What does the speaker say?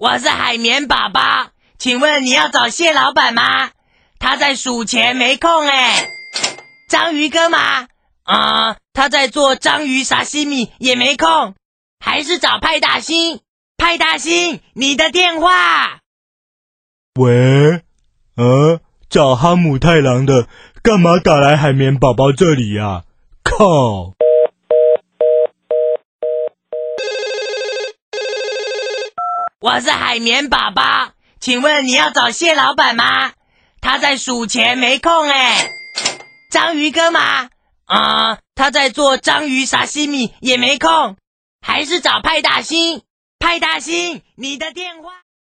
我是海绵宝宝，请问你要找蟹老板吗？他在数钱没空欸。章鱼哥吗？他在做章鱼沙西米也没空，还是找派大星。派大星，你的电话。 喂，找哈姆太郎的，干嘛打来海绵宝宝这里啊？靠！ 我是海绵宝宝，请问你要找蟹老板吗？他在数钱没空欸。章鱼哥吗？他在做章鱼沙西米也没空，还是找派大星。派大星，你的电话。